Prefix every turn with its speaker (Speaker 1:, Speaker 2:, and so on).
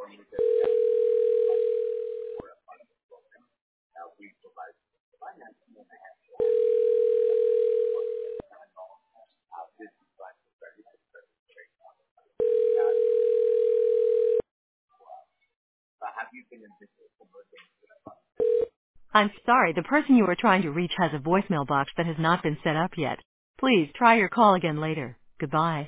Speaker 1: I'm sorry, the person you are trying to reach has a voicemail box that has not been set up yet. Please try your call again later. Goodbye.